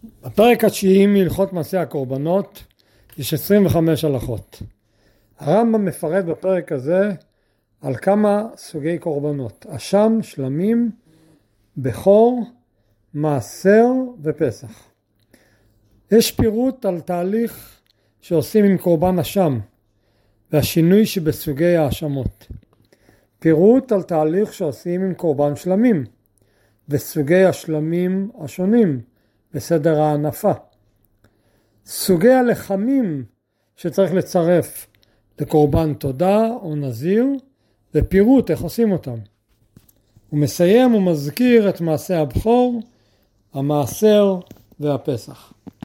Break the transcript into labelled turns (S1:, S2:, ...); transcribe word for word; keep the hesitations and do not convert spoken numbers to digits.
S1: בפרק התשיעי מהלכות מעשה הקורבנות יש עשרים וחמש הלכות. הרמב"ם מפרט בפרק הזה על כמה סוגי קורבנות: אשם, שלמים, בכור, מעשר ופסח. יש פירוט על תהליך שעושים עם קורבן אשם והשינוי שבסוגי האשמות. פירוט על תהליך שעושים עם קורבן שלמים וסוגי השלמים השונים בסדר הענפה. סוגי הלחמים שצריך לצרף לקורבן תודה או נזיר ופירוט איך עושים אותם. הוא מסיים ומזכיר את מעשה הבכור, המעשר והפסח.